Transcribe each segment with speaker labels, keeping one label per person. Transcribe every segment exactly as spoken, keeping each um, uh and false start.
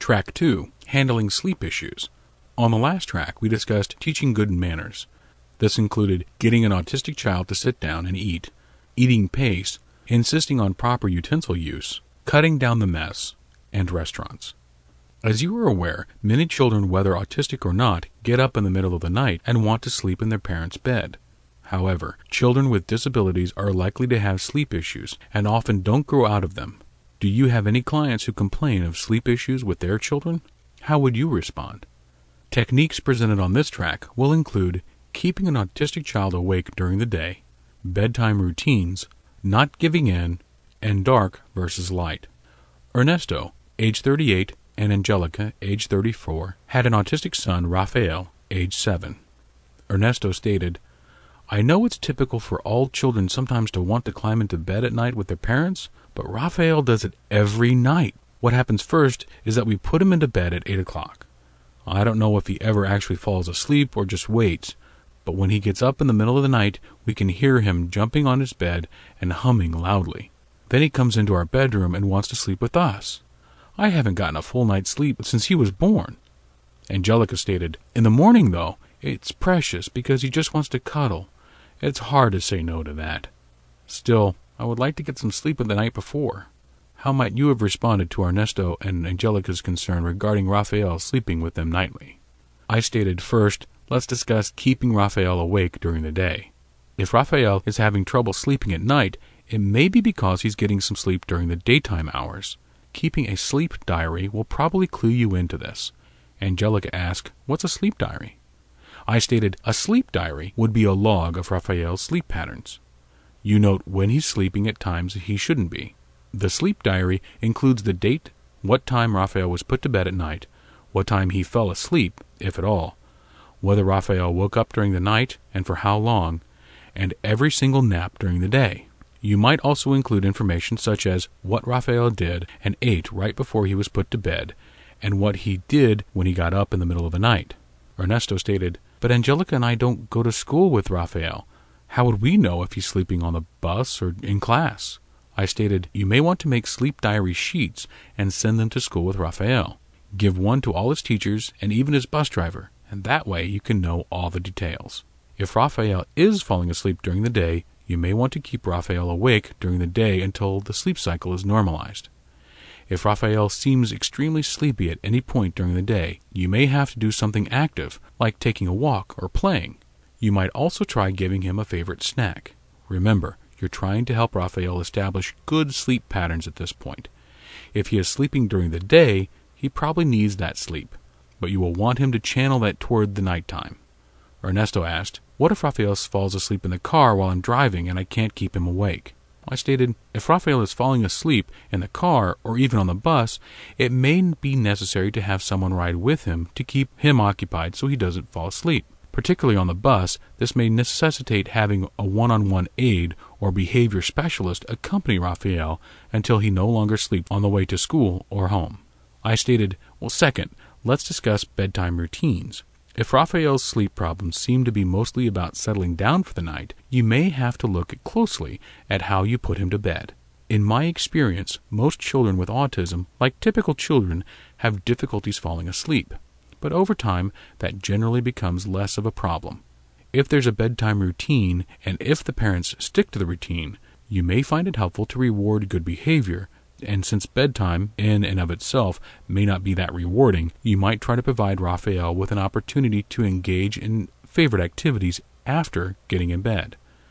Speaker 1: Track two, Handling Sleep Issues. On the last track, we discussed teaching good manners. This included getting an autistic child to sit down and eat, eating pace, insisting on proper utensil use, cutting down the mess, and restaurants. As you are aware, many children, whether autistic or not, get up in the middle of the night and want to sleep in their parents' bed. However, children with disabilities are likely to have sleep issues and often don't grow out of them. Do you have any clients who complain of sleep issues with their children? How would you respond? Techniques presented on this track will include keeping an autistic child awake during the day, bedtime routines, not giving in, and dark versus light. Ernesto, age thirty-eight, and Angelica, age thirty-four, had an autistic son, Raphael, age seven. Ernesto stated, "I know it's typical for all children sometimes to want to climb into bed at night with their parents, but Raphael does it every night. What happens first is that we put him into bed at eight o'clock. I don't know if he ever actually falls asleep or just waits, but when he gets up in the middle of the night, we can hear him jumping on his bed and humming loudly. Then he comes into our bedroom and wants to sleep with us. I haven't gotten a full night's sleep since he was born." Angelica stated, "In the morning, though, it's precious because he just wants to cuddle. It's hard to say no to that. Still, I would like to get some sleep the night before." How might you have responded to Ernesto and Angelica's concern regarding Raphael sleeping with them nightly? I stated, first, let's discuss keeping Raphael awake during the day. If Raphael is having trouble sleeping at night, it may be because he's getting some sleep during the daytime hours. Keeping a sleep diary will probably clue you into this. Angelica asked, "What's a sleep diary?" I stated, a sleep diary would be a log of Raphael's sleep patterns. You note when he's sleeping at times he shouldn't be. The sleep diary includes the date, what time Raphael was put to bed at night, what time he fell asleep, if at all, whether Raphael woke up during the night and for how long, and every single nap during the day. You might also include information such as what Raphael did and ate right before he was put to bed, and what he did when he got up in the middle of the night. Ernesto stated, "But Angelica and I don't go to school with Raphael. How would we know if he's sleeping on the bus or in class?" I stated, "You may want to make sleep diary sheets and send them to school with Raphael. Give one to all his teachers and even his bus driver, and that way you can know all the details. If Raphael is falling asleep during the day, you may want to keep Raphael awake during the day until the sleep cycle is normalized. If Raphael seems extremely sleepy at any point during the day, you may have to do something active, like taking a walk or playing. You might also try giving him a favorite snack. Remember, you're trying to help Raphael establish good sleep patterns at this point. If he is sleeping during the day, he probably needs that sleep, but you will want him to channel that toward the nighttime." Ernesto asked, "What if Raphael falls asleep in the car while I'm driving and I can't keep him awake?" I stated, "If Raphael is falling asleep in the car or even on the bus, it may be necessary to have someone ride with him to keep him occupied so he doesn't fall asleep. Particularly on the bus, this may necessitate having a one-on-one aide or behavior specialist accompany Raphael until he no longer sleeps on the way to school or home." I stated, "Well, second, let's discuss bedtime routines. If Raphael's sleep problems seem to be mostly about settling down for the night, you may have to look closely at how you put him to bed. In my experience, most children with autism, like typical children, have difficulties falling asleep. But over time, that generally becomes less of a problem. If there's a bedtime routine, and if the parents stick to the routine, you may find it helpful to reward good behavior, and since bedtime, in and of itself, may not be that rewarding, you might try to provide Raphael with an opportunity to engage in favorite activities after getting in bed.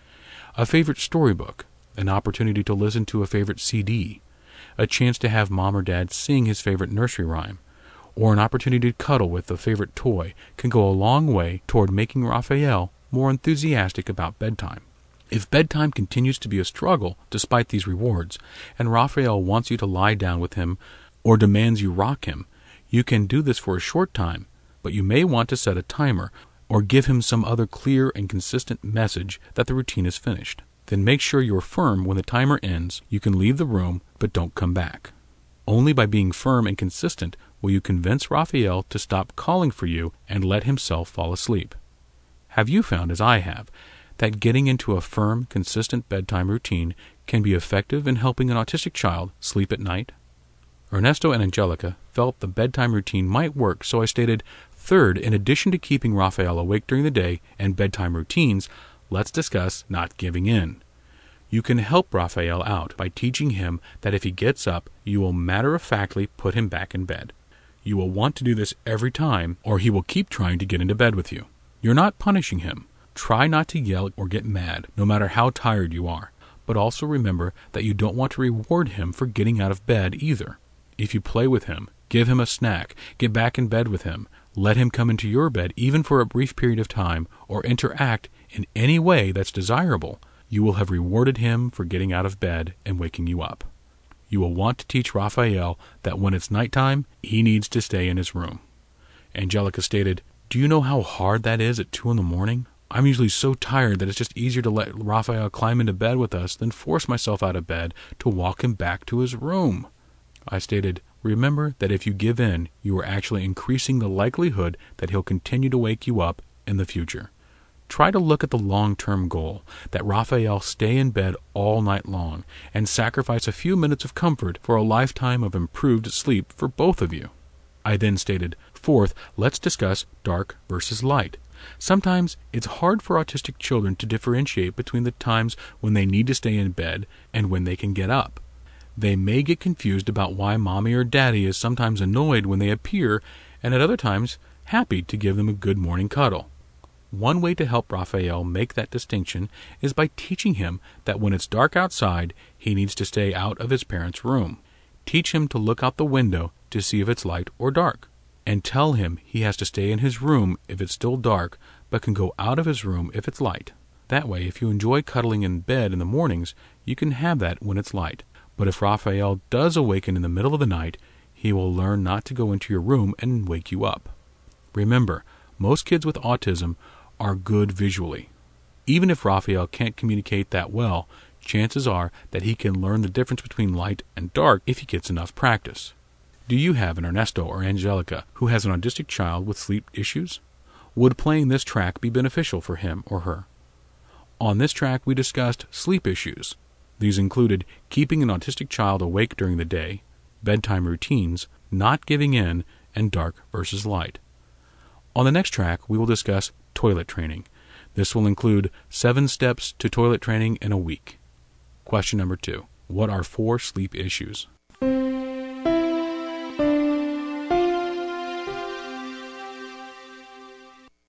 Speaker 1: A favorite storybook, an opportunity to listen to a favorite C D, a chance to have mom or dad sing his favorite nursery rhyme, or an opportunity to cuddle with a favorite toy can go a long way toward making Raphael more enthusiastic about bedtime. If bedtime continues to be a struggle despite these rewards, and Raphael wants you to lie down with him or demands you rock him, you can do this for a short time, but you may want to set a timer or give him some other clear and consistent message that the routine is finished. Then make sure you're firm when the timer ends. You can leave the room, but don't come back. Only by being firm and consistent will you convince Raphael to stop calling for you and let himself fall asleep. Have you found, as I have, that getting into a firm, consistent bedtime routine can be effective in helping an autistic child sleep at night? Ernesto and Angelica felt the bedtime routine might work, so I stated, third, in addition to keeping Raphael awake during the day and bedtime routines, let's discuss not giving in. You can help Raphael out by teaching him that if he gets up, you will matter-of-factly put him back in bed. You will want to do this every time, or he will keep trying to get into bed with you. You're not punishing him. Try not to yell or get mad, no matter how tired you are. But also remember that you don't want to reward him for getting out of bed either. If you play with him, give him a snack, get back in bed with him, let him come into your bed even for a brief period of time, or interact in any way that's desirable, you will have rewarded him for getting out of bed and waking you up. You will want to teach Raphael that when it's nighttime, he needs to stay in his room. Angelica stated, "Do you know how hard that is at two in the morning? I'm usually so tired that it's just easier to let Raphael climb into bed with us than force myself out of bed to walk him back to his room." I stated, "Remember that if you give in, you are actually increasing the likelihood that he'll continue to wake you up in the future. Try to look at the long-term goal, that Raphael stay in bed all night long, and sacrifice a few minutes of comfort for a lifetime of improved sleep for both of you." I then stated, "Fourth, let's discuss dark versus light. Sometimes it's hard for autistic children to differentiate between the times when they need to stay in bed and when they can get up. They may get confused about why mommy or daddy is sometimes annoyed when they appear, and at other times happy to give them a good morning cuddle. One way to help Raphael make that distinction is by teaching him that when it's dark outside, he needs to stay out of his parents' room. Teach him to look out the window to see if it's light or dark, and tell him he has to stay in his room if it's still dark, but can go out of his room if it's light. That way, if you enjoy cuddling in bed in the mornings, you can have that when it's light. But if Raphael does awaken in the middle of the night, he will learn not to go into your room and wake you up. Remember, most kids with autism are good visually. Even if Raphael can't communicate that well, chances are that he can learn the difference between light and dark if he gets enough practice. Do you have an Ernesto or Angelica who has an autistic child with sleep issues? Would playing this track be beneficial for him or her? On this track, we discussed sleep issues. These included keeping an autistic child awake during the day, bedtime routines, not giving in, and dark versus light. On the next track, we will discuss toilet training. This will include seven steps to toilet training in a week. Question number two. What are four sleep issues?